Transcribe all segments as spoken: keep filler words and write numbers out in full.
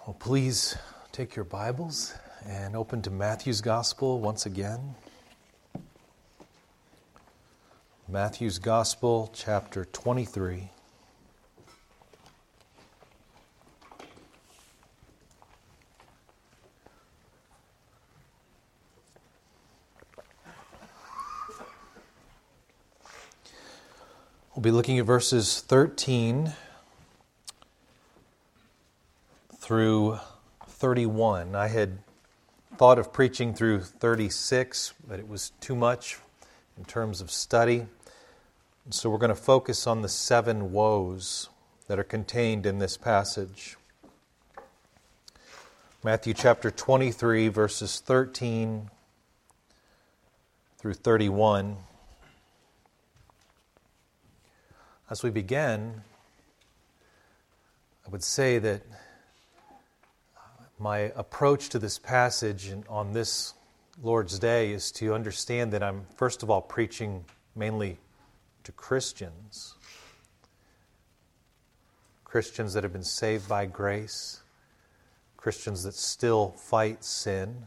Well, please take your Bibles and open to Matthew's Gospel once again. Matthew's Gospel, chapter twenty-three. We'll be looking at verses thirteen through thirty-one. I had thought of preaching through thirty-six, but it was too much in terms of study. And so we're going to focus on the seven woes that are contained in this passage. Matthew chapter twenty-three, verses thirteen through thirty-one. As we begin, I would say that my approach to this passage on this Lord's Day is to understand that I'm, first of all, preaching mainly to Christians. Christians that have been saved by grace. Christians that still fight sin.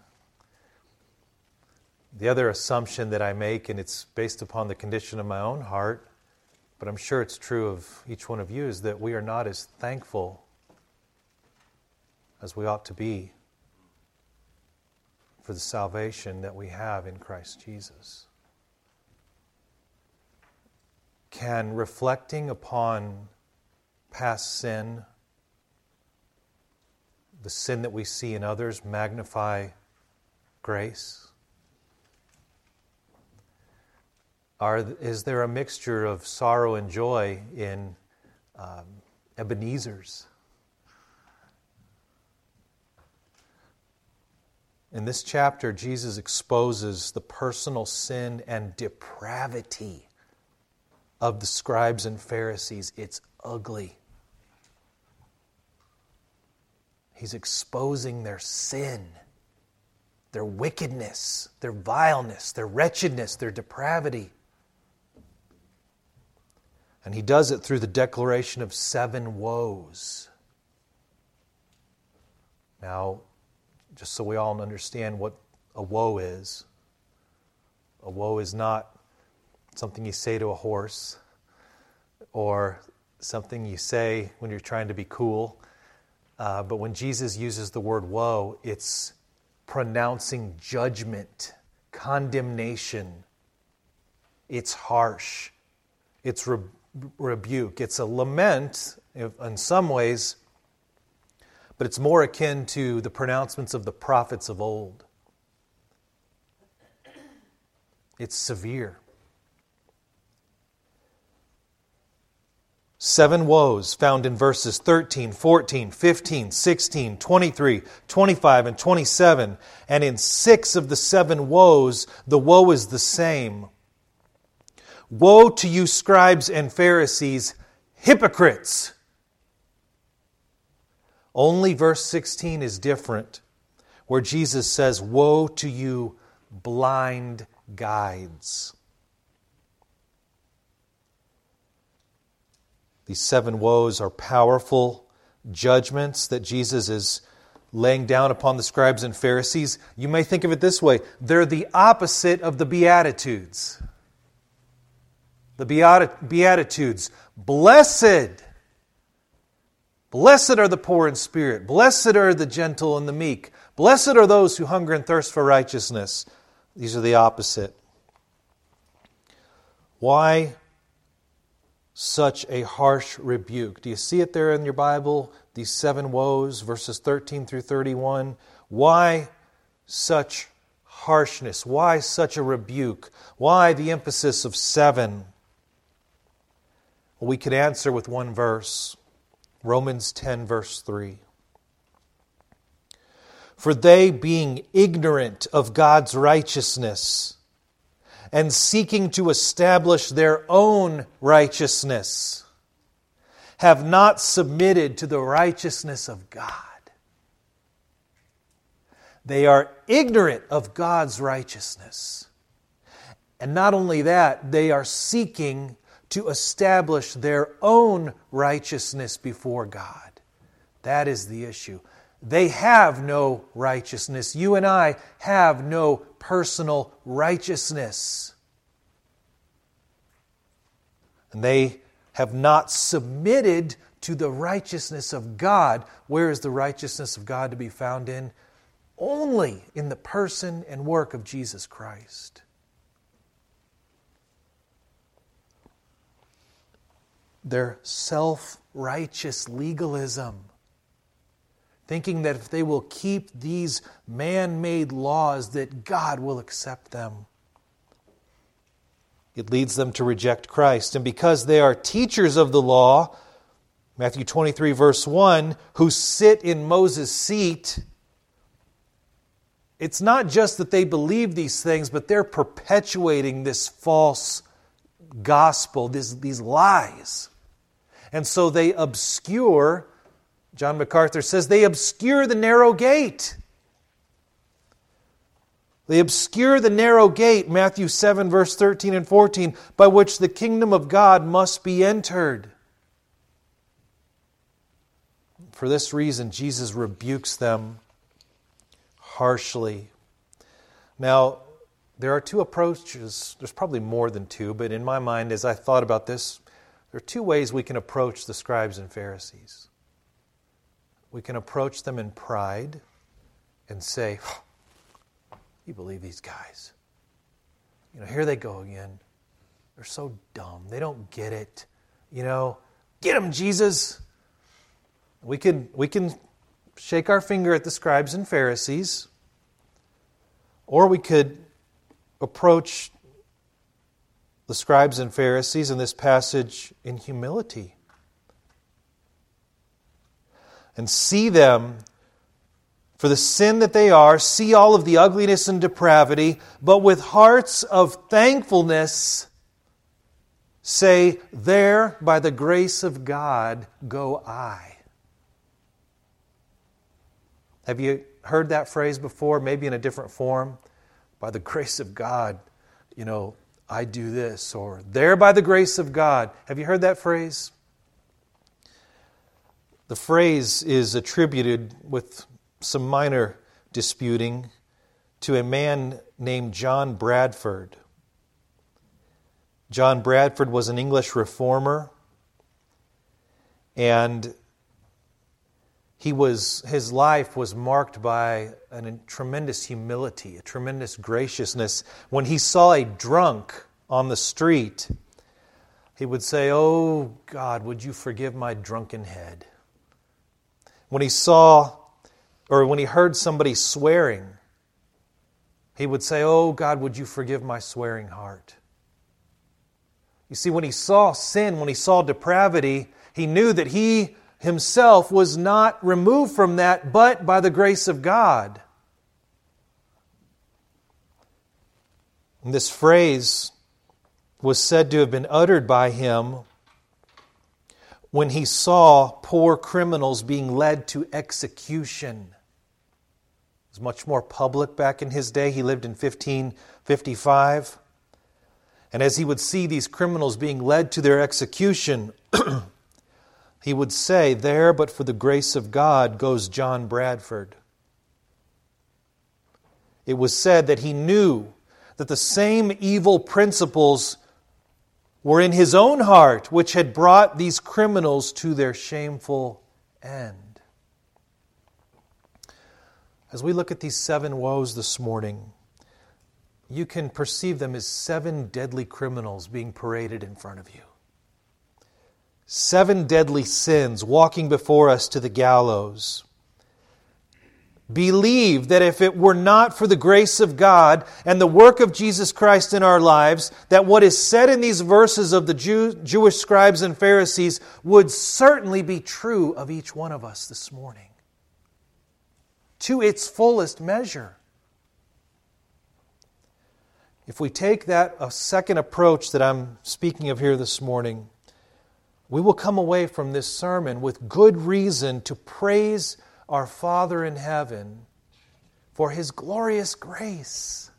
The other assumption that I make, and it's based upon the condition of my own heart, but I'm sure it's true of each one of you, is that we are not as thankful as we ought to be for the salvation that we have in Christ Jesus. Can reflecting upon past sin, the sin that we see in others, magnify grace? Are, is there a mixture of sorrow and joy in um, Ebenezer's? In this chapter, Jesus exposes the personal sin and depravity of the scribes and Pharisees. It's ugly. He's exposing their sin, their wickedness, their vileness, their wretchedness, their depravity. And he does it through the declaration of seven woes. Now, just so we all understand what a woe is. A woe is not something you say to a horse or something you say when you're trying to be cool. Uh, but when Jesus uses the word woe, it's pronouncing judgment, condemnation. It's harsh. It's re- rebuke. It's a lament in some ways, but it's more akin to the pronouncements of the prophets of old. It's severe. Seven woes found in verses thirteen, fourteen, fifteen, sixteen, twenty-three, twenty-five, and twenty-seven. And in six of the seven woes, the woe is the same. Woe to you, scribes and Pharisees, hypocrites! Only verse sixteen is different, where Jesus says, woe to you, blind guides. These seven woes are powerful judgments that Jesus is laying down upon the scribes and Pharisees. You may think of it this way. They're the opposite of the Beatitudes. The Beatitudes. Blessed! Blessed are the poor in spirit. Blessed are the gentle and the meek. Blessed are those who hunger and thirst for righteousness. These are the opposite. Why such a harsh rebuke? Do you see it there in your Bible? These seven woes, verses thirteen through thirty-one. Why such harshness? Why such a rebuke? Why the emphasis of seven? Well, we could answer with one verse. Romans ten, verse three. For they, being ignorant of God's righteousness and seeking to establish their own righteousness, have not submitted to the righteousness of God. They are ignorant of God's righteousness. And not only that, they are seeking to establish their own righteousness before God. That is the issue. They have no righteousness. You and I have no personal righteousness. And they have not submitted to the righteousness of God. Where is the righteousness of God to be found in? Only in the person and work of Jesus Christ. Their self-righteous legalism, thinking that if they will keep these man-made laws, that God will accept them. It leads them to reject Christ. And because they are teachers of the law, Matthew twenty-three, verse one, who sit in Moses' seat, it's not just that they believe these things, but they're perpetuating this false gospel, this, these lies. And so they obscure, John MacArthur says, they obscure the narrow gate. They obscure the narrow gate, Matthew seven, verse thirteen and fourteen, by which the kingdom of God must be entered. For this reason, Jesus rebukes them harshly. Now, there are two approaches. There's probably more than two, but in my mind, as I thought about this, there are two ways we can approach the scribes and Pharisees. We can approach them in pride and say, you believe these guys? You know, here they go again. They're so dumb. They don't get it. You know, get them, Jesus. We can, we can shake our finger at the scribes and Pharisees, or we could approach the scribes and Pharisees in this passage in humility and see them for the sin that they are, see all of the ugliness and depravity, but with hearts of thankfulness say, there, by the grace of God, go I. Have you heard that phrase before, maybe in a different form? By the grace of God, you know, I do this, or there by the grace of God. Have you heard that phrase? The phrase is attributed, with some minor disputing, to a man named John Bradford. John Bradford was an English reformer, and he was his life was marked by a tremendous humility, a tremendous graciousness. When he saw a drunk on the street, he would say, "Oh God, would you forgive my drunken head?" When he saw, or when he heard somebody swearing, he would say, "Oh God, would you forgive my swearing heart?" You see, when he saw sin, when he saw depravity, he knew that he himself was not removed from that, but by the grace of God. And this phrase was said to have been uttered by him when he saw poor criminals being led to execution. It was much more public back in his day. He lived in fifteen fifty-five. And as he would see these criminals being led to their execution, he would say, "There, but for the grace of God, goes John Bradford." It was said that he knew that the same evil principles were in his own heart, which had brought these criminals to their shameful end. As we look at these seven woes this morning, you can perceive them as seven deadly criminals being paraded in front of you. Seven deadly sins walking before us to the gallows. Believe that if it were not for the grace of God and the work of Jesus Christ in our lives, that what is said in these verses of the Jew, Jewish scribes and Pharisees would certainly be true of each one of us this morning, to its fullest measure. If we take that a second approach that I'm speaking of here this morning, we will come away from this sermon with good reason to praise our Father in heaven for His glorious grace.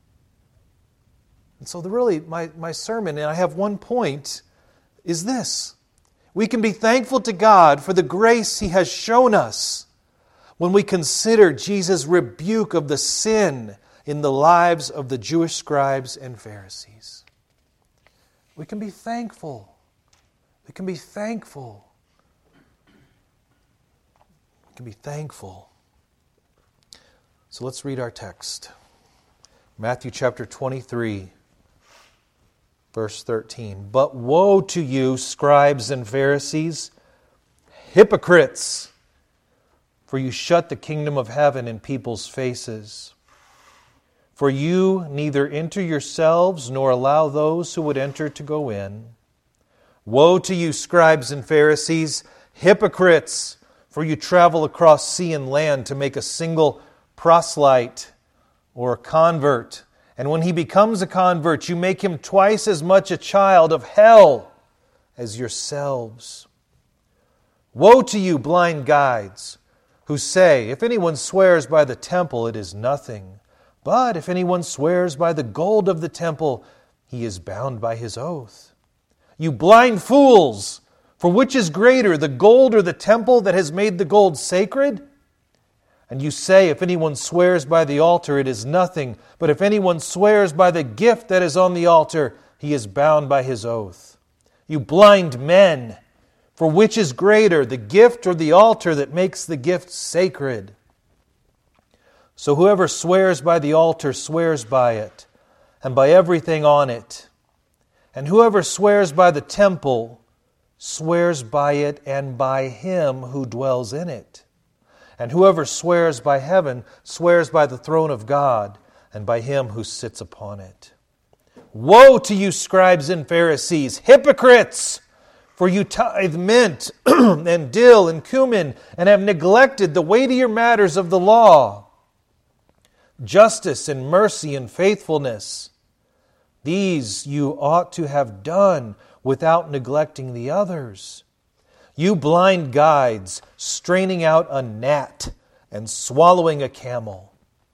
And so the really, my, my sermon, and I have one point, is this. We can be thankful to God for the grace He has shown us. when we consider Jesus' rebuke of the sin in the lives of the Jewish scribes and Pharisees. We can be thankful. We can be thankful. We can be thankful. So let's read our text. Matthew chapter twenty-three, verse thirteen. But woe to you, scribes and Pharisees, hypocrites! For you shut the kingdom of heaven in people's faces. For you neither enter yourselves nor allow those who would enter to go in. Woe to you, scribes and Pharisees, hypocrites! For you travel across sea and land to make a single proselyte or a convert. And when he becomes a convert, you make him twice as much a child of hell as yourselves. Woe to you, blind guides, who say, if anyone swears by the temple, it is nothing. But if anyone swears by the gold of the temple, he is bound by his oath. You blind fools! For which is greater, the gold or the temple that has made the gold sacred? And you say, if anyone swears by the altar, it is nothing. But if anyone swears by the gift that is on the altar, he is bound by his oath. You blind men! For which is greater, the gift or the altar that makes the gift sacred? So whoever swears by the altar swears by it, and by everything on it. And whoever swears by the temple swears by it and by him who dwells in it. And whoever swears by heaven swears by the throne of God and by him who sits upon it. Woe to you, scribes and Pharisees, hypocrites! For you tithe mint and dill and cumin and have neglected the weightier matters of the law, justice and mercy and faithfulness. These you ought to have done without neglecting the others. You blind guides, straining out a gnat and swallowing a camel.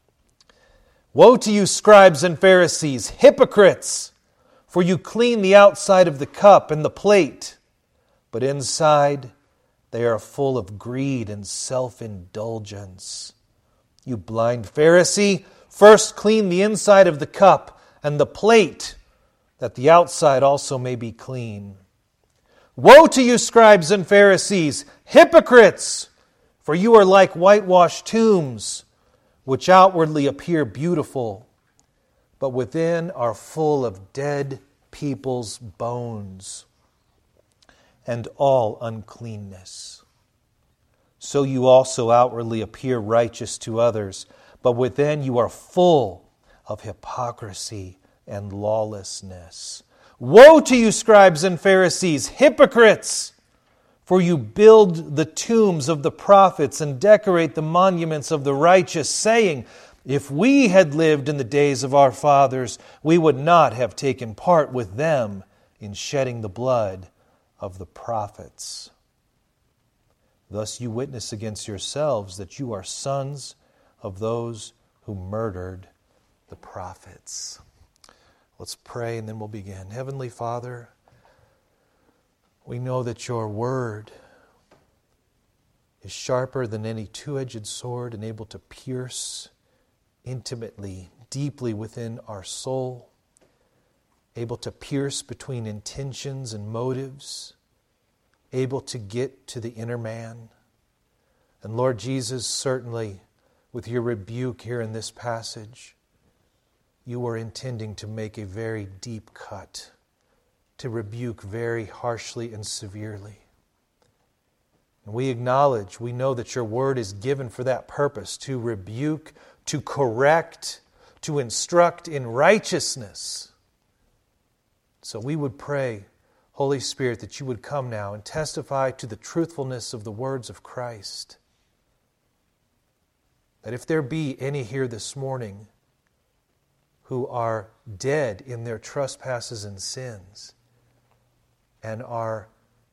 Woe to you, scribes and Pharisees, hypocrites! For you clean the outside of the cup and the plate, but inside they are full of greed and self-indulgence. You blind Pharisee, first clean the inside of the cup and the plate, that the outside also may be clean. Woe to you, scribes and Pharisees, hypocrites! For you are like whitewashed tombs, which outwardly appear beautiful, but within are full of dead people's bones and all uncleanness. So you also outwardly appear righteous to others, but within you are full of hypocrisy and lawlessness. Woe to you, scribes and Pharisees, hypocrites! For you build the tombs of the prophets and decorate the monuments of the righteous, saying, if we had lived in the days of our fathers, we would not have taken part with them in shedding the blood of the prophets. Thus you witness against yourselves that you are sons of those who murdered the prophets. Let's pray and then we'll begin. Heavenly Father, we know that your word is sharper than any two-edged sword and able to pierce intimately, deeply within our soul, able to pierce between intentions and motives, able to get to the inner man. And Lord Jesus, certainly with your rebuke here in this passage, you were intending to make a very deep cut, to rebuke very harshly and severely. And we acknowledge, we know that your word is given for that purpose, to rebuke, to correct, to instruct in righteousness. So we would pray, Holy Spirit, that you would come now and testify to the truthfulness of the words of Christ. That if there be any here this morning who are dead in their trespasses and sins and are,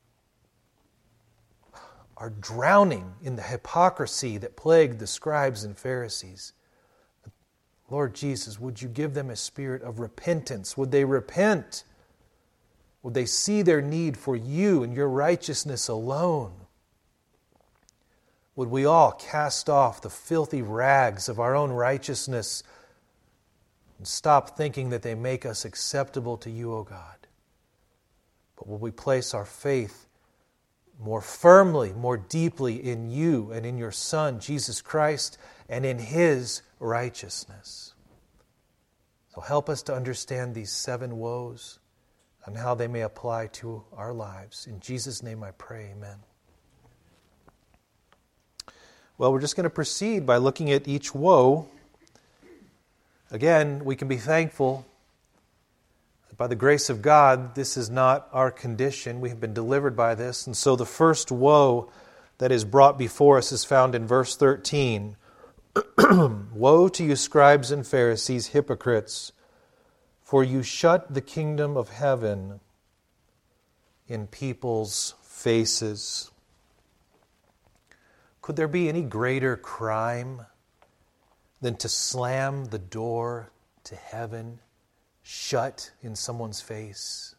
are drowning in the hypocrisy that plagued the scribes and Pharisees, Lord Jesus, would you give them a spirit of repentance? Would they repent? Would they see their need for you and your righteousness alone? would we all cast off the filthy rags of our own righteousness and stop thinking that they make us acceptable to you, O God. But will we place our faith more firmly, more deeply in you and in your Son, Jesus Christ, and in His righteousness. So help us to understand these seven woes and how they may apply to our lives. In Jesus' name I pray, amen. Well, we're just going to proceed by looking at each woe. Again, we can be thankful that by the grace of God, this is not our condition. We have been delivered by this. And so the first woe that is brought before us is found in verse thirteen. Woe to you, scribes and Pharisees, hypocrites, for you shut the kingdom of heaven in people's faces. Could there be any greater crime than to slam the door to heaven shut in someone's face?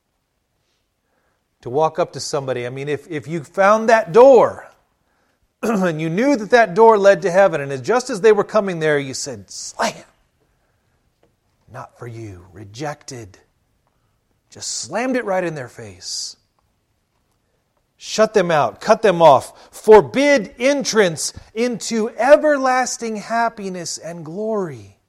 To walk up to somebody, I mean, if, if you found that door and you knew that that door led to heaven, and just as they were coming there, you said, slam. Not for you. Rejected. Just slammed it right in their face. Shut them out. Cut them off. Forbid entrance into everlasting happiness and glory.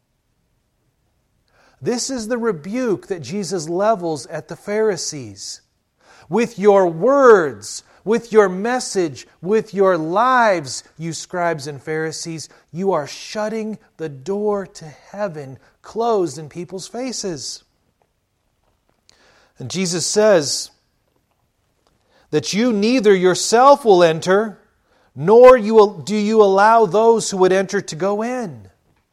This is the rebuke that Jesus levels at the Pharisees. With your words, with your message, with your lives, you scribes and Pharisees, you are shutting the door to heaven closed in people's faces. And Jesus says that you neither yourself will enter, nor you will, do you allow those who would enter to go in.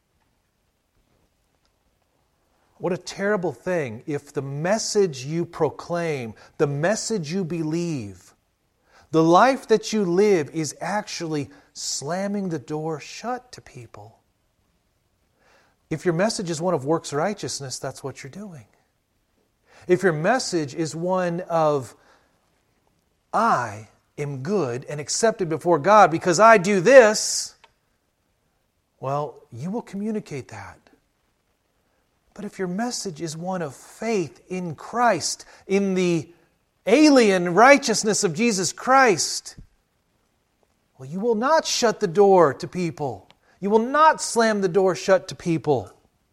What a terrible thing if the message you proclaim, the message you believe, the life that you live is actually slamming the door shut to people. If your message is one of works righteousness, that's what you're doing. If your message is one of, I am good and accepted before God because I do this, well, you will communicate that. But if your message is one of faith in Christ, in the alien righteousness of Jesus Christ, well, you will not shut the door to people. You will not slam the door shut to people.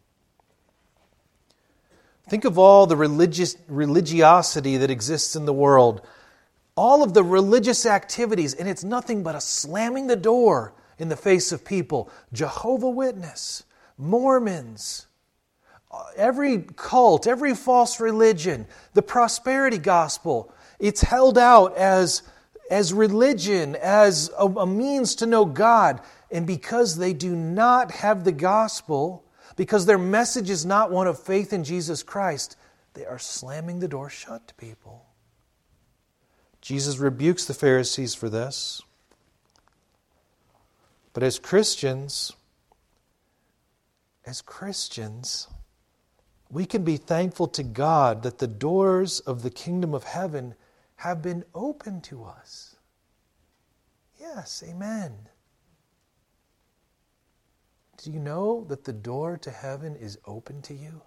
Think of all the religious religiosity that exists in the world. All of the religious activities, and it's nothing but a slamming the door in the face of people. Jehovah's Witness, Mormons, every cult, every false religion, the prosperity gospel, it's held out as, as religion, as a, a means to know God. And because they do not have the gospel, because their message is not one of faith in Jesus Christ, they are slamming the door shut to people. Jesus rebukes the Pharisees for this. But as Christians, as Christians, we can be thankful to God that the doors of the kingdom of heaven have been opened to us. Yes, amen. Do you know that the door to heaven is open to you?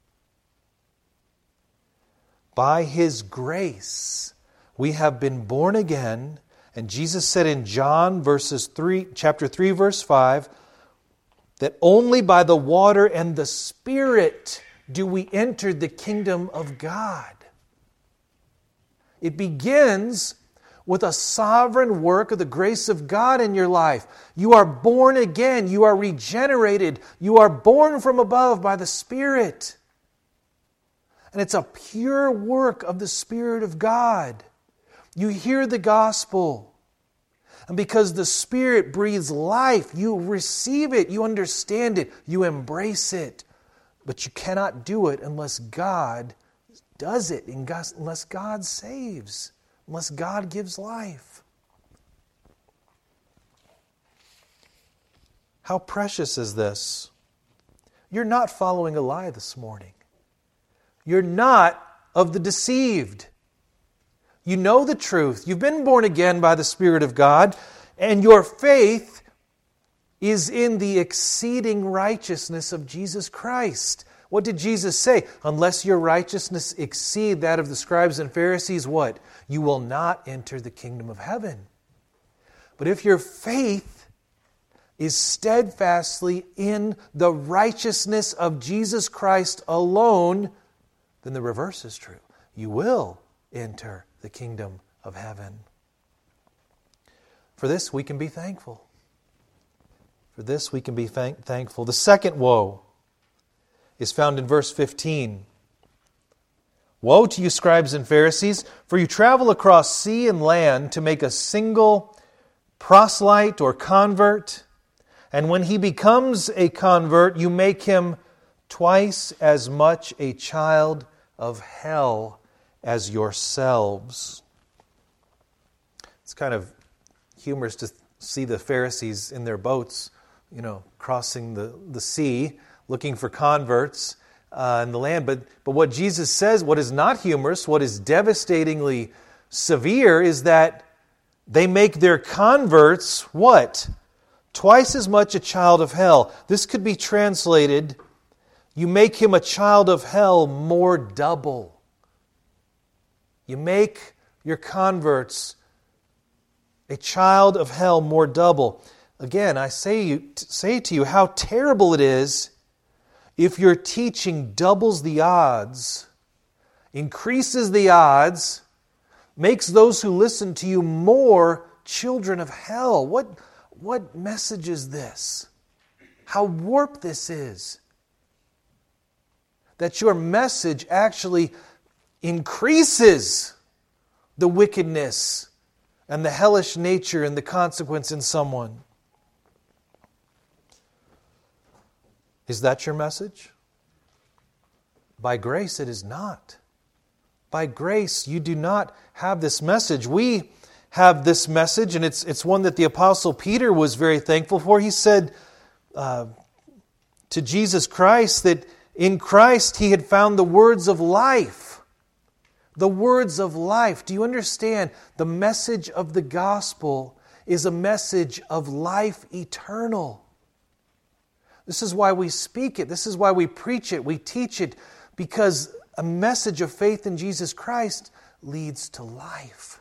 By His grace, we have been born again. And Jesus said in John verses three, chapter three, verse five, that only by the water and the Spirit do we enter the kingdom of God. It begins with a sovereign work of the grace of God in your life. You are born again. You are regenerated. You are born from above by the Spirit. And it's a pure work of the Spirit of God. You hear the gospel. And because the Spirit breathes life, you receive it, you understand it, you embrace it. But you cannot do it unless God does it, unless God saves, unless God gives life. How precious is this? You're not following a lie this morning. You're not of the deceived. You know the truth. You've been born again by the Spirit of God, And your faith is in the exceeding righteousness of Jesus Christ. What did Jesus say? Unless your righteousness exceed that of the scribes and Pharisees, what? You will not enter the kingdom of heaven. But if your faith is steadfastly in the righteousness of Jesus Christ alone, then the reverse is true. You will enter the kingdom of heaven. For this we can be thankful. For this we can be thank- thankful. The second woe is found in verse fifteen. Woe to you, scribes and Pharisees, for you travel across sea and land to make a single proselyte or convert, and when he becomes a convert, you make him twice as much a child of hell as yourselves. It's kind of humorous to see the Pharisees in their boats, you know, crossing the, the sea, looking for converts uh, in the land. But, but what Jesus says, what is not humorous, what is devastatingly severe, is that they make their converts, what? Twice as much a child of hell. This could be translated, you make him a child of hell more double. You make your converts a child of hell more double. Again, I say, you, say to you how terrible it is if your teaching doubles the odds, increases the odds, makes those who listen to you more children of hell. What, what message is this? How warped this is. That your message actually increases the wickedness and the hellish nature and the consequence in someone. Is that your message? By grace, it is not. By grace, you do not have this message. We have this message, and it's, it's one that the Apostle Peter was very thankful for. He said uh, to Jesus Christ that in Christ he had found the words of life. The words of life. Do you understand? The message of the gospel is a message of life eternal. This is why we speak it. This is why we preach it. We teach it, because a message of faith in Jesus Christ leads to life.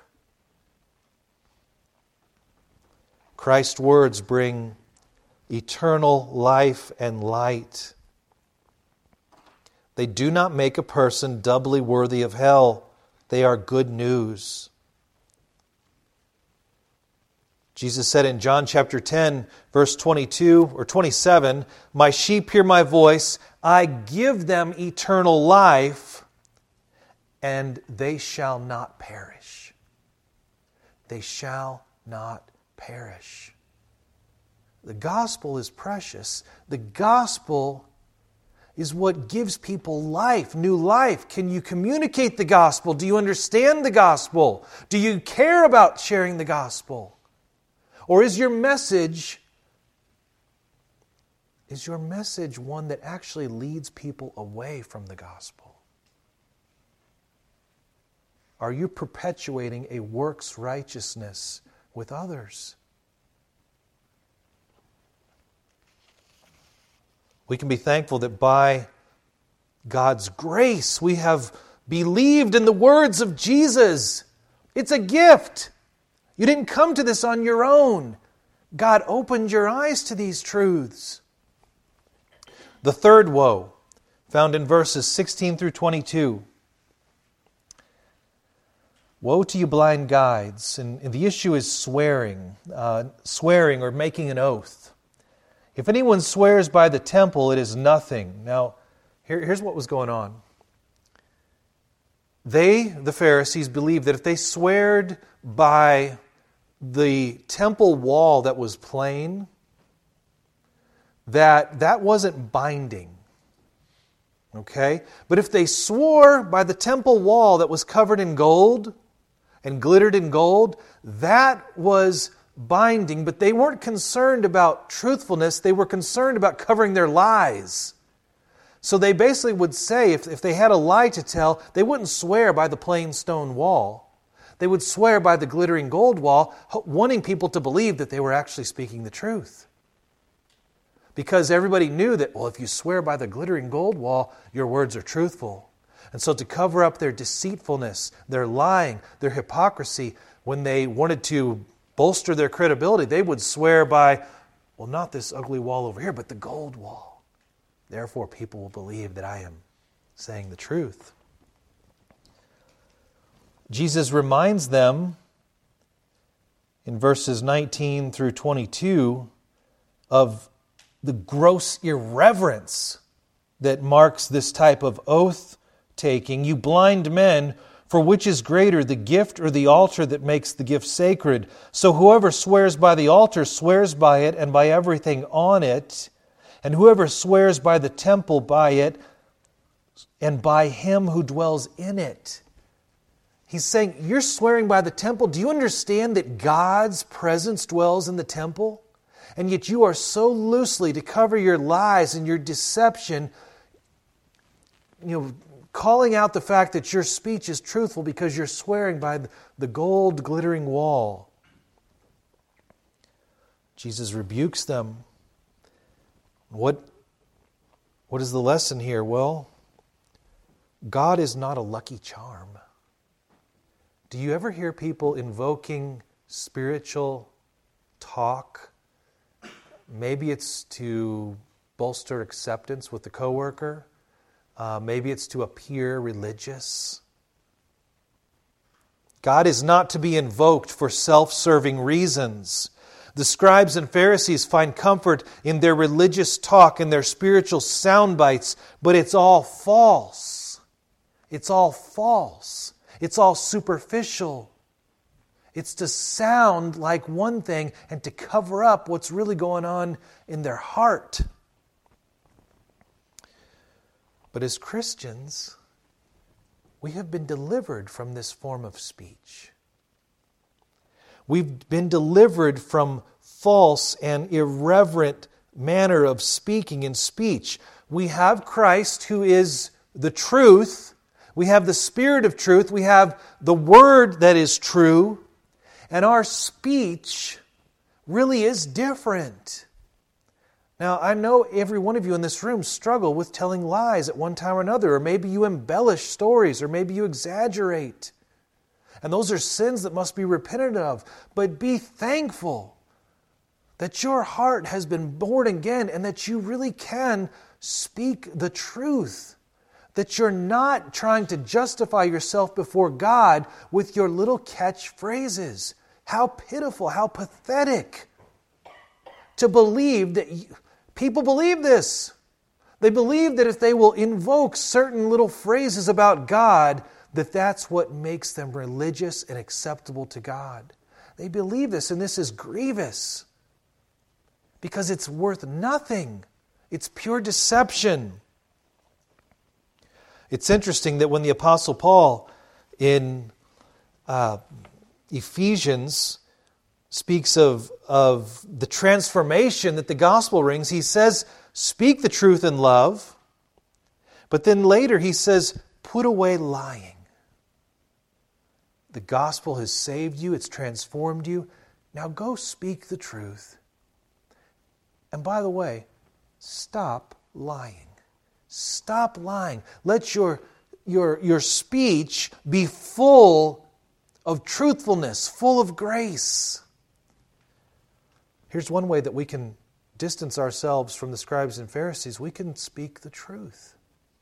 Christ's words bring eternal life and light. They do not make a person doubly worthy of hell. They are good news. Jesus said in John chapter ten, verse twenty-two or twenty-seven, "My sheep hear my voice, I give them eternal life, and they shall not perish." They shall not perish. The gospel is precious. The gospel is what gives people life, new life. Can you communicate the gospel? Do you understand the gospel? Do you care about sharing the gospel? Or is your message, is your message one that actually leads people away from the gospel? Are you perpetuating a works righteousness with others? We can be thankful that by God's grace we have believed in the words of Jesus. It's a gift. You didn't come to this on your own. God opened your eyes to these truths. The third woe, found in verses sixteen through twenty-two. Woe to you, blind guides. And, and the issue is swearing, uh, swearing or making an oath. If anyone swears by the temple, it is nothing. Now, here, here's what was going on. They, the Pharisees, believed that if they sweared by the temple wall that was plain, that that wasn't binding. Okay? But if they swore by the temple wall that was covered in gold and glittered in gold, that was binding, but they weren't concerned about truthfulness. They were concerned about covering their lies. So they basically would say, if, if they had a lie to tell, they wouldn't swear by the plain stone wall. They would swear by the glittering gold wall, wanting people to believe that they were actually speaking the truth. Because everybody knew that, well, if you swear by the glittering gold wall, your words are truthful. And so to cover up their deceitfulness, their lying, their hypocrisy, when they wanted to bolster their credibility, they would swear by, well, not this ugly wall over here, but the gold wall. Therefore, people will believe that I am saying the truth. Jesus reminds them in verses nineteen through twenty-two of the gross irreverence that marks this type of oath-taking. You blind men, for which is greater, the gift or the altar that makes the gift sacred? So whoever swears by the altar swears by it and by everything on it, and whoever swears by the temple by it and by him who dwells in it. He's saying, you're swearing by the temple. Do you understand that God's presence dwells in the temple? And yet you are so loosely to cover your lies and your deception, you know, calling out the fact that your speech is truthful because you're swearing by the gold glittering wall. Jesus rebukes them. What, what is the lesson here? Well, God is not a lucky charm. Do you ever hear people invoking spiritual talk? Maybe it's to bolster acceptance with the coworker. Uh, maybe it's to appear religious. God is not to be invoked for self-serving reasons. The scribes and Pharisees find comfort in their religious talk and their spiritual sound bites, but it's all false. It's all false. It's all superficial. It's to sound like one thing and to cover up what's really going on in their heart. But as Christians, we have been delivered from this form of speech. We've been delivered from false and irreverent manner of speaking and speech. We have Christ who is the truth. We have the Spirit of truth. We have the Word that is true. And our speech really is different. Now, I know every one of you in this room struggle with telling lies at one time or another, or maybe you embellish stories, or maybe you exaggerate. And those are sins that must be repented of. But be thankful that your heart has been born again and that you really can speak the truth. That you're not trying to justify yourself before God with your little catchphrases. How pitiful, how pathetic to believe that you, people believe this. They believe that if they will invoke certain little phrases about God, that that's what makes them religious and acceptable to God. They believe this, and this is grievous because it's worth nothing. It's pure deception. It's interesting that when the Apostle Paul in uh, Ephesians speaks of, of the transformation that the gospel brings, he says, speak the truth in love, but then later he says, put away lying. The gospel has saved you, it's transformed you. Now go speak the truth. And by the way, stop lying. Stop lying. Let your, your, your speech be full of truthfulness, full of grace. Here's one way that we can distance ourselves from the scribes and Pharisees. We can speak the truth.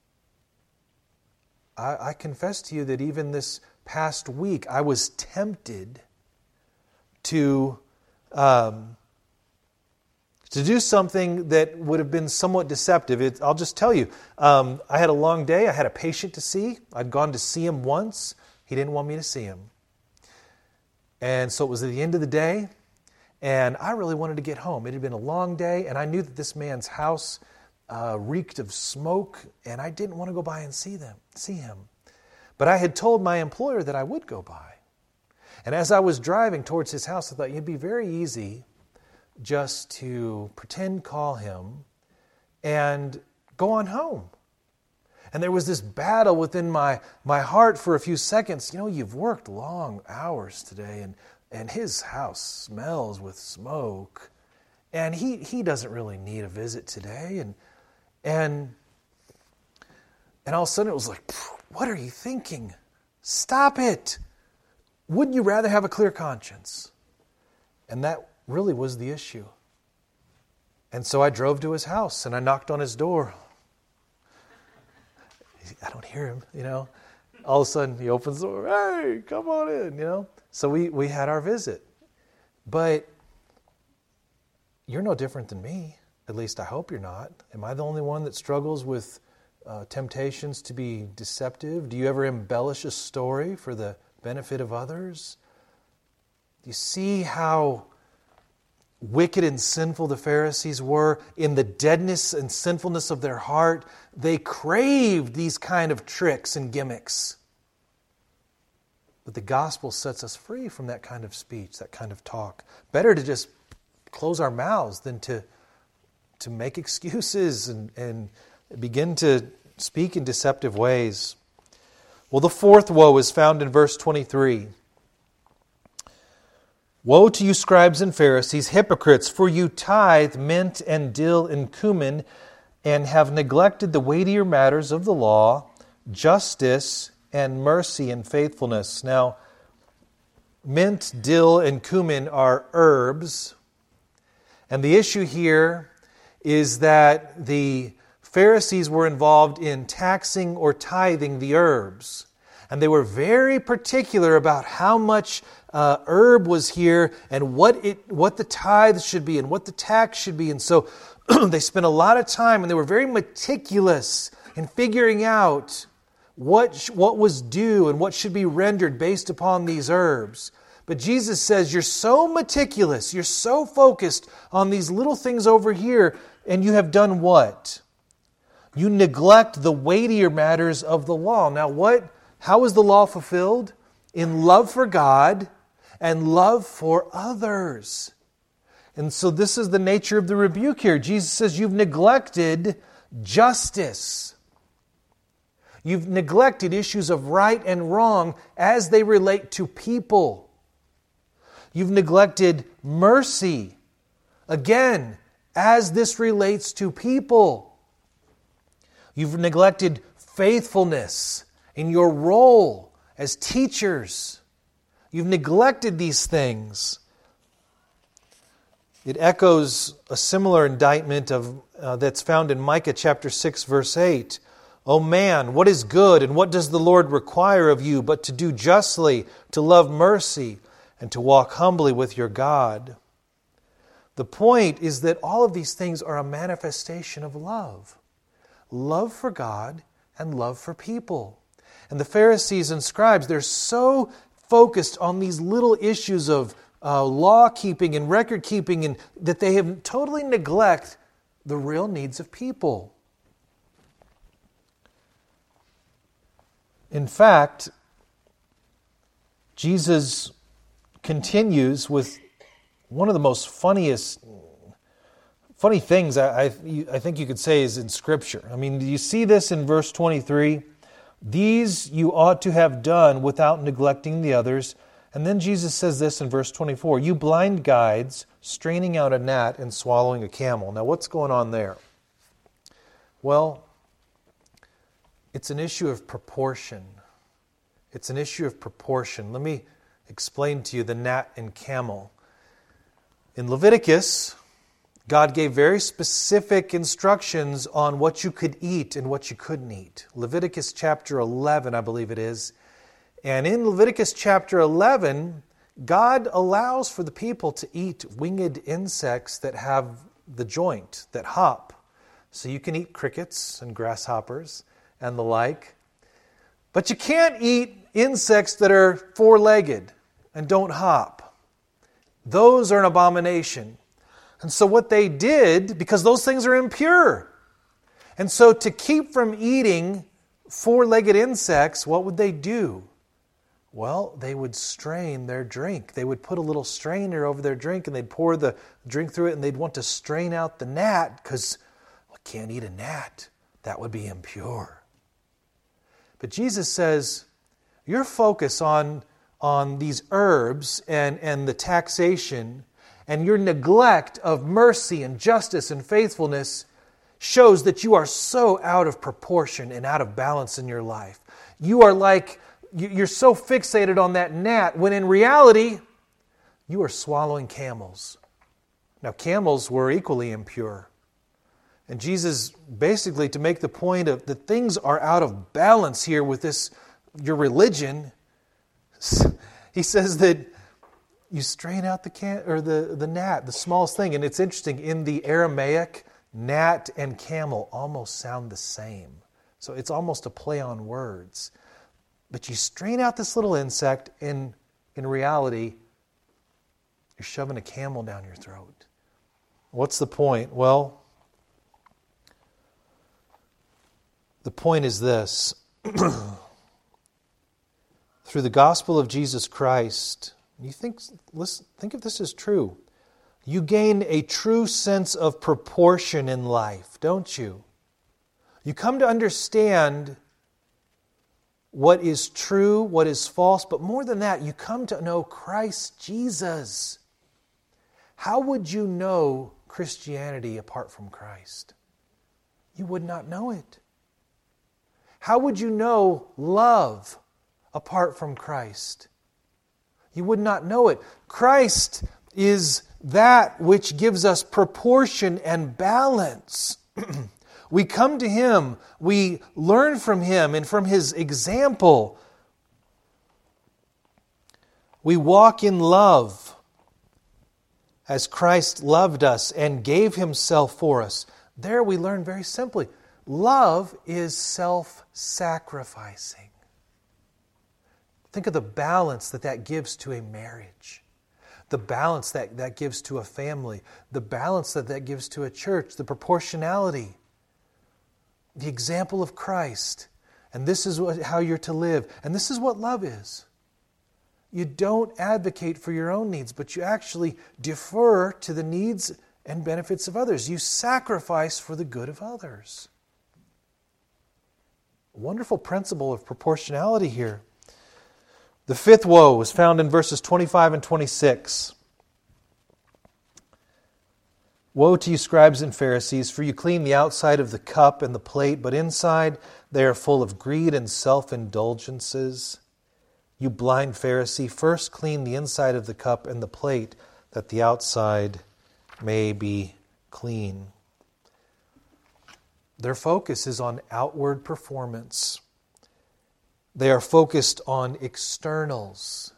I, I confess to you that even this past week, I was tempted to... Um, To do something that would have been somewhat deceptive. It, I'll just tell you, um, I had a long day. I had a patient to see. I'd gone to see him once. He didn't want me to see him. And so it was at the end of the day, and I really wanted to get home. It had been a long day, and I knew that this man's house uh, reeked of smoke, and I didn't want to go by and see them, see him. But I had told my employer that I would go by. And as I was driving towards his house, I thought it'd be very easy just to pretend call him and go on home. And there was this battle within my, my heart for a few seconds. You know, you've worked long hours today, and, and his house smells with smoke. And he, he doesn't really need a visit today. And, and, and all of a sudden it was like, what are you thinking? Stop it. Wouldn't you rather have a clear conscience? And that really was the issue. And so I drove to his house and I knocked on his door. I don't hear him, you know. All of a sudden he opens the door. Hey, come on in, you know. So we, we had our visit. But you're no different than me. At least I hope you're not. Am I the only one that struggles with uh, temptations to be deceptive? Do you ever embellish a story for the benefit of others? Do you see how wicked and sinful the Pharisees were in the deadness and sinfulness of their heart? They craved these kind of tricks and gimmicks. But the gospel sets us free from that kind of speech, that kind of talk. Better to just close our mouths than to, to make excuses and, and begin to speak in deceptive ways. Well, the fourth woe is found in verse twenty-three. Woe to you, scribes and Pharisees, hypocrites, for you tithe mint and dill and cumin, and have neglected the weightier matters of the law, justice and mercy and faithfulness. Now, mint, dill, and cumin are herbs. And the issue here is that the Pharisees were involved in taxing or tithing the herbs. And they were very particular about how much uh, herb was here and what it, what the tithe should be and what the tax should be. And so they spent a lot of time and they were very meticulous in figuring out what, what was due and what should be rendered based upon these herbs. But Jesus says, you're so meticulous, you're so focused on these little things over here, and you have done what? You neglect the weightier matters of the law. Now, what? How is the law fulfilled? In love for God and love for others. And so this is the nature of the rebuke here. Jesus says, you've neglected justice. You've neglected issues of right and wrong as they relate to people. You've neglected mercy, again, as this relates to people. You've neglected faithfulness in your role as teachers. You've neglected these things. It echoes a similar indictment of uh, that's found in Micah chapter six, verse eight. O man, what is good, and what does the Lord require of you but to do justly, to love mercy, and to walk humbly with your God? The point is that all of these things are a manifestation of love. Love for God and love for people. And the Pharisees and scribes, they're so focused on these little issues of uh, law-keeping and record-keeping and that they have totally neglect the real needs of people. In fact, Jesus continues with one of the most funniest, funny things I, I, I think you could say is in Scripture. I mean, do you see this in verse twenty-three? These you ought to have done without neglecting the others. And then Jesus says this in verse twenty-four, you blind guides, straining out a gnat and swallowing a camel. Now, what's going on there? Well, it's an issue of proportion. It's an issue of proportion. Let me explain to you the gnat and camel. In Leviticus, God gave very specific instructions on what you could eat and what you couldn't eat. Leviticus chapter eleven, I believe it is. And in Leviticus chapter eleven, God allows for the people to eat winged insects that have the joint, that hop. So you can eat crickets and grasshoppers and the like. But you can't eat insects that are four-legged and don't hop. Those are an abomination. And so what they did, because those things are impure, and so to keep from eating four-legged insects, what would they do? Well, they would strain their drink. They would put a little strainer over their drink and they'd pour the drink through it and they'd want to strain out the gnat because, well, can't eat a gnat. That would be impure. But Jesus says, your focus on, on these herbs and, and the taxation and your neglect of mercy and justice and faithfulness shows that you are so out of proportion and out of balance in your life. You are like, you're so fixated on that gnat when in reality, you are swallowing camels. Now, camels were equally impure. And Jesus, basically, to make the point of that things are out of balance here with this, your religion, he says that you strain out the can or the, the gnat, the smallest thing. And it's interesting, in the Aramaic, gnat and camel almost sound the same. So it's almost a play on words. But you strain out this little insect, and in reality, you're shoving a camel down your throat. What's the point? Well, the point is this. Through the gospel of Jesus Christ, you think, listen, think if this is true. You gain a true sense of proportion in life, don't you? You come to understand what is true, what is false, but more than that, you come to know Christ Jesus. How would you know Christianity apart from Christ? You would not know it. How would you know love apart from Christ? You would not know it. Christ is that which gives us proportion and balance. We come to Him, we learn from Him and from His example. We walk in love as Christ loved us and gave Himself for us. There we learn very simply, love is self-sacrificing. Think of the balance that that gives to a marriage, the balance that that gives to a family, the balance that that gives to a church, the proportionality. The example of Christ. And this is what, how you're to live. And this is what love is. You don't advocate for your own needs, but you actually defer to the needs and benefits of others. You sacrifice for the good of others. A wonderful principle of proportionality here. The fifth woe is found in verses twenty-five and twenty-six. Woe to you, scribes and Pharisees, for you clean the outside of the cup and the plate, but inside they are full of greed and self-indulgences. You blind Pharisee, first clean the inside of the cup and the plate, that the outside may be clean. Their focus is on outward performance. They are focused on externals.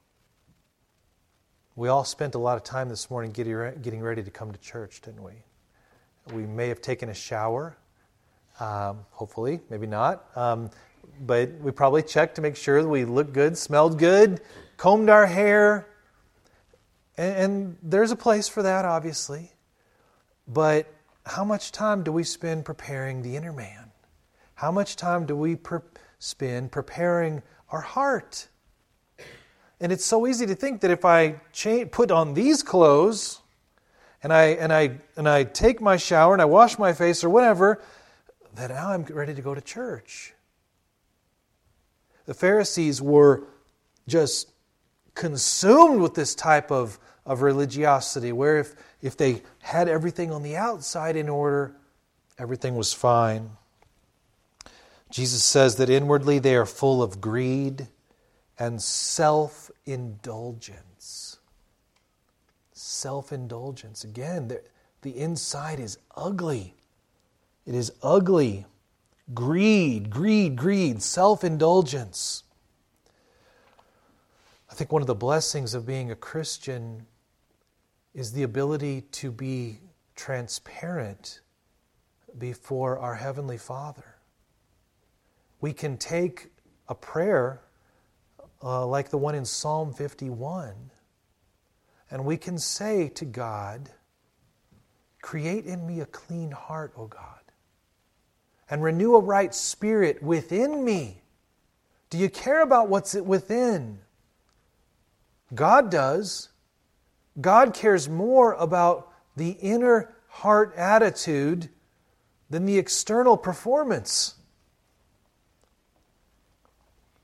We all spent a lot of time this morning getting ready to come to church, didn't we? We may have taken a shower, um, hopefully, maybe not. Um, but we probably checked to make sure that we looked good, smelled good, combed our hair. And, and there's a place for that, obviously. But how much time do we spend preparing the inner man? How much time do we per- spend preparing our heart? And it's so easy to think that if I cha- put on these clothes and I and I and I take my shower and I wash my face or whatever, that now I'm ready to go to church. The Pharisees were just consumed with this type of, of religiosity, where if, if they had everything on the outside in order, everything was fine. Jesus says that inwardly they are full of greed and self-indulgence. Self-indulgence. Again, the, the inside is ugly. It is ugly. Greed, greed, greed, self-indulgence. I think one of the blessings of being a Christian is the ability to be transparent before our Heavenly Father. We can take a prayer Uh, like the one in Psalm fifty-one. And we can say to God, create in me a clean heart, O God, and renew a right spirit within me. Do you care about what's within? God does. God cares more about the inner heart attitude than the external performance.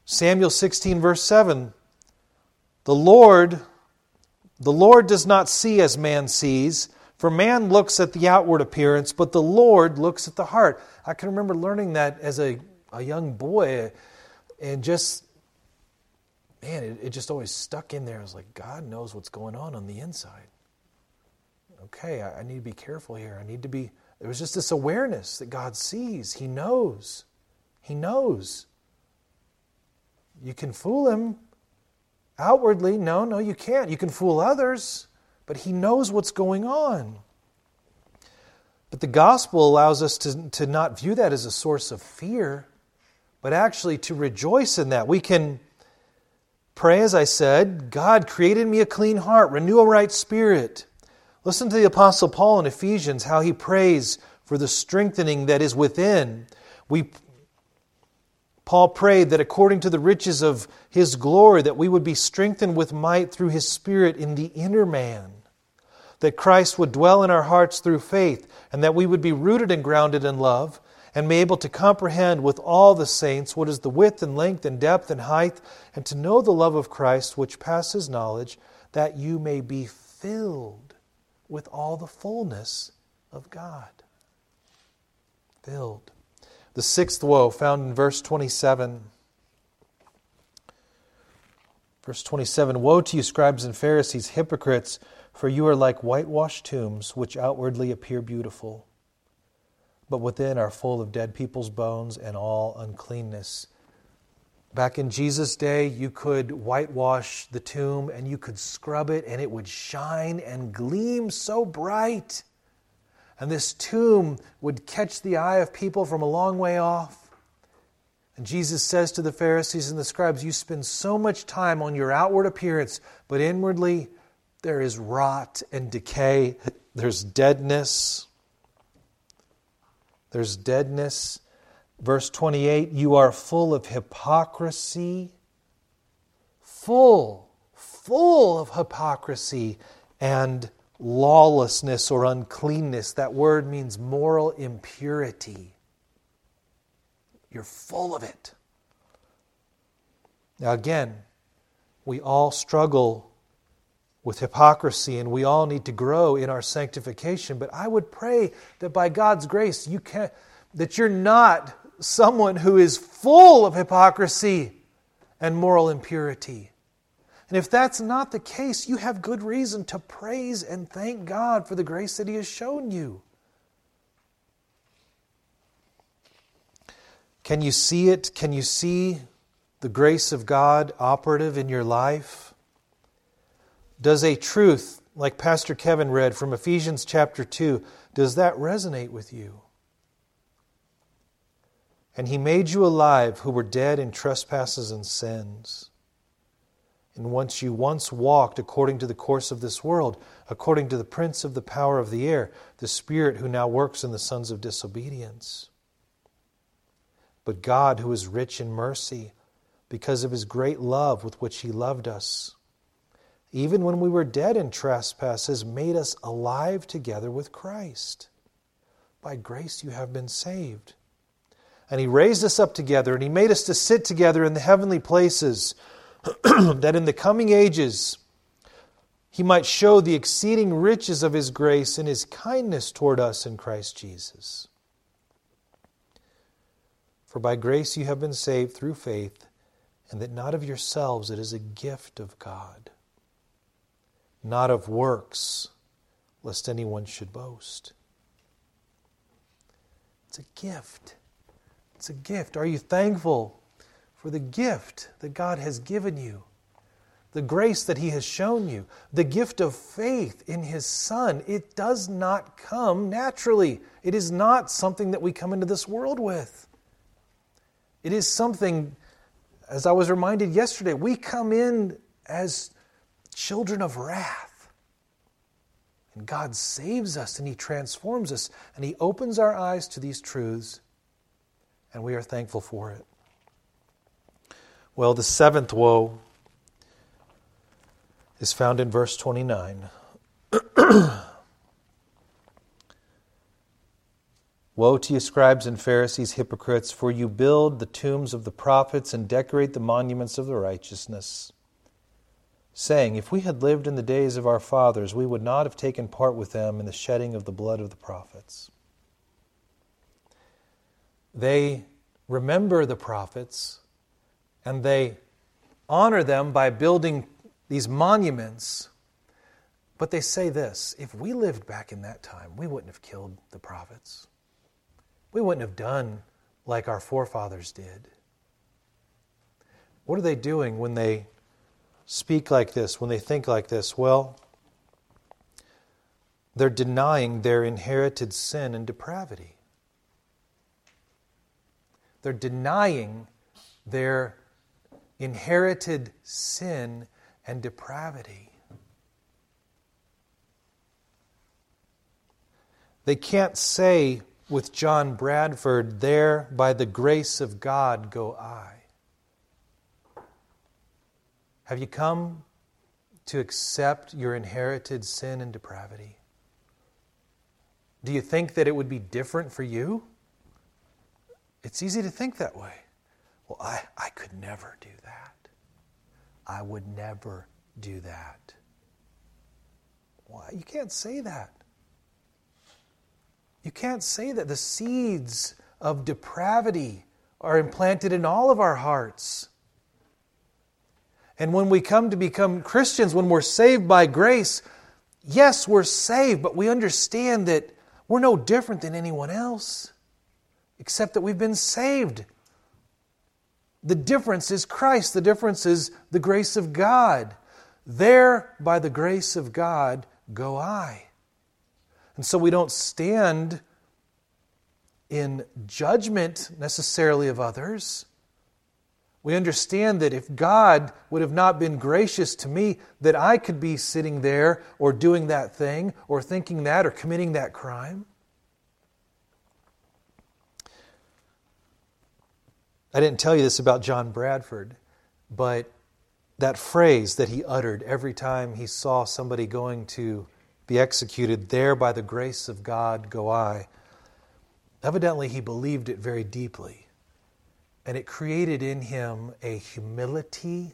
Samuel sixteen, verse seven, the Lord, the Lord does not see as man sees, for man looks at the outward appearance, but the Lord looks at the heart. I can remember learning that as a, a young boy, and just, man, it, it just always stuck in there. I was like, God knows what's going on on the inside. Okay, I, I need to be careful here. I need to be, there was just this awareness that God sees. He knows. He knows. You can fool Him outwardly. No, no, you can't. You can fool others, but He knows what's going on. But the gospel allows us to, to not view that as a source of fear, but actually to rejoice in that. We can pray, as I said, God, create in me a clean heart, renew a right spirit. Listen to the Apostle Paul in Ephesians, how he prays for the strengthening that is within. We Paul prayed that according to the riches of His glory, that we would be strengthened with might through His Spirit in the inner man, that Christ would dwell in our hearts through faith, and that we would be rooted and grounded in love, and be able to comprehend with all the saints what is the width and length and depth and height, and to know the love of Christ which passes knowledge, that you may be filled with all the fullness of God. Filled. The sixth woe found in verse twenty-seven. Verse twenty-seven, woe to you, scribes and Pharisees, hypocrites, for you are like whitewashed tombs, which outwardly appear beautiful, but within are full of dead people's bones and all uncleanness. Back in Jesus' day, you could whitewash the tomb and you could scrub it and it would shine and gleam so bright. And this tomb would catch the eye of people from a long way off. And Jesus says to the Pharisees and the scribes, you spend so much time on your outward appearance, but inwardly there is rot and decay. There's deadness. There's deadness. Verse twenty-eight, you are full of hypocrisy. Full, full of hypocrisy and lawlessness or uncleanness. That word means moral impurity. You're full of it. Now again, we all struggle with hypocrisy and we all need to grow in our sanctification. But I would pray that by God's grace, you can, that you're not someone who is full of hypocrisy and moral impurity. And if that's not the case, you have good reason to praise and thank God for the grace that He has shown you. Can you see it? Can you see the grace of God operative in your life? Does a truth like Pastor Kevin read from Ephesians chapter two, does that resonate with you? And He made you alive who were dead in trespasses and sins. And once you once walked according to the course of this world, according to the prince of the power of the air, the spirit who now works in the sons of disobedience. But God, who is rich in mercy, because of His great love with which He loved us, even when we were dead in trespasses, made us alive together with Christ. By grace you have been saved. And He raised us up together, and He made us to sit together in the heavenly places, that in the coming ages He might show the exceeding riches of His grace and His kindness toward us in Christ Jesus. For by grace you have been saved through faith, and that not of yourselves, it is a gift of God, not of works, lest anyone should boast. It's a gift. It's a gift. Are you thankful for the gift that God has given you? The grace that He has shown you. The gift of faith in His Son. It does not come naturally. It is not something that we come into this world with. It is something, as I was reminded yesterday, we come in as children of wrath. And God saves us and He transforms us and He opens our eyes to these truths, and we are thankful for it. Well, the seventh woe is found in verse twenty-nine. Woe to you, scribes and Pharisees, hypocrites, for you build the tombs of the prophets and decorate the monuments of the righteousness, saying, if we had lived in the days of our fathers, we would not have taken part with them in the shedding of the blood of the prophets. They remember the prophets, and they honor them by building these monuments. But they say this, if we lived back in that time, we wouldn't have killed the prophets. We wouldn't have done like our forefathers did. What are they doing when they speak like this, when they think like this? Well, they're denying their inherited sin and depravity. They're denying their inherited sin and depravity. They can't say with John Bradford, there by the grace of God go I. Have you come to accept your inherited sin and depravity? Do you think that it would be different for you? It's easy to think that way. Well, I, I could never do that. I would never do that. Why? You can't say that. You can't say that. The seeds of depravity are implanted in all of our hearts. And when we come to become Christians, when we're saved by grace, yes, we're saved, but we understand that we're no different than anyone else, except that we've been saved. The difference is Christ. The difference is the grace of God. There, by the grace of God, go I. And so we don't stand in judgment necessarily of others. We understand that if God would have not been gracious to me, that I could be sitting there or doing that thing or thinking that or committing that crime. I didn't tell you this about John Bradford, but that phrase that he uttered every time he saw somebody going to be executed, there by the grace of God go I. Evidently, he believed it very deeply. And it created in him a humility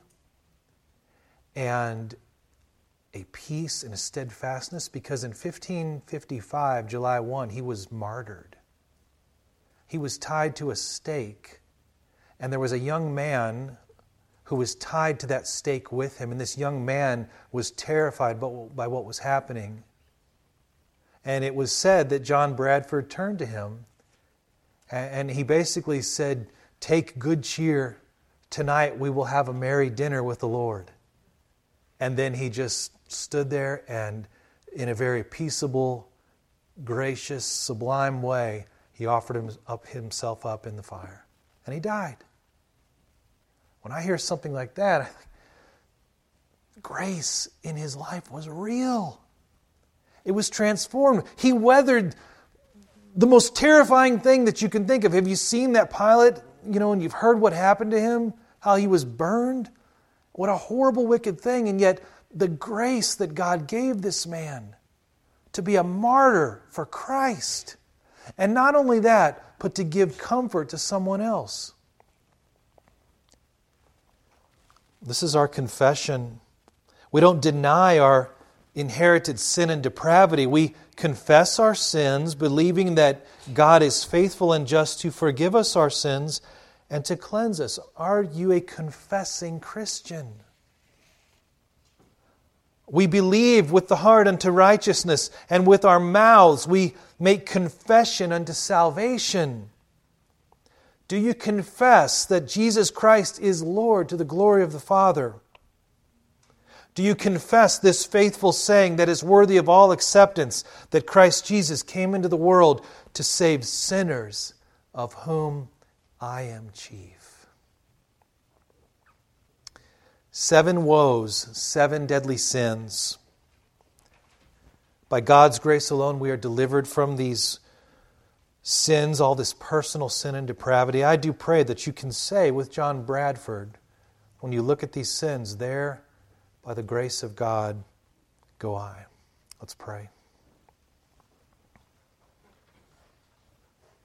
and a peace and a steadfastness, because in fifteen fifty-five, July first, he was martyred. He was tied to a stake, and there was a young man who was tied to that stake with him, and this young man was terrified by what was happening. And it was said that John Bradford turned to him, and he basically said, "Take good cheer. Tonight we will have a merry dinner with the Lord." And then he just stood there and in a very peaceable, gracious, sublime way, he offered him up himself up in the fire. And he died. When I hear something like that, I think grace in his life was real. It was transformed. He weathered the most terrifying thing that you can think of. Have you seen that pilot, you know, and you've heard what happened to him, how he was burned? What a horrible, wicked thing. And yet the grace that God gave this man to be a martyr for Christ. And not only that, but to give comfort to someone else. This is our confession. We don't deny our inherited sin and depravity. We confess our sins, believing that God is faithful and just to forgive us our sins and to cleanse us. Are you a confessing Christian? We believe with the heart unto righteousness, and with our mouths we make confession unto salvation. Do you confess that Jesus Christ is Lord to the glory of the Father? Do you confess this faithful saying that is worthy of all acceptance, that Christ Jesus came into the world to save sinners, of whom I am chief? Seven woes, seven deadly sins. By God's grace alone, we are delivered from these sins, all this personal sin and depravity. I do pray that you can say with John Bradford, when you look at these sins, there, by the grace of God, go I. Let's pray.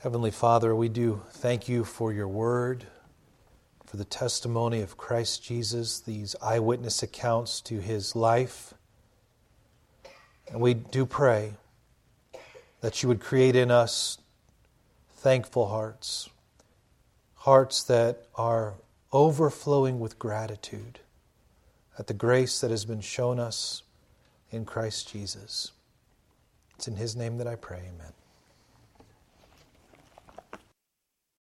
Heavenly Father, we do thank you for your word, for the testimony of Christ Jesus, these eyewitness accounts to his life. And we do pray that you would create in us thankful hearts, hearts that are overflowing with gratitude at the grace that has been shown us in Christ Jesus. It's in his name that I pray, amen.